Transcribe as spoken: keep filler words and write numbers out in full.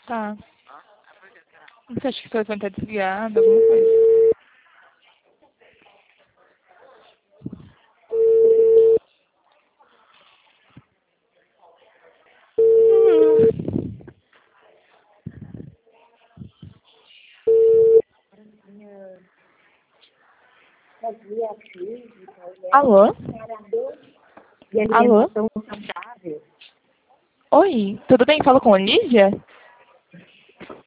Tá. Você acha que o telefone tá desligado, alguma coisa? Alô? Alô? Oi, tudo bem? Falo com a Olivia?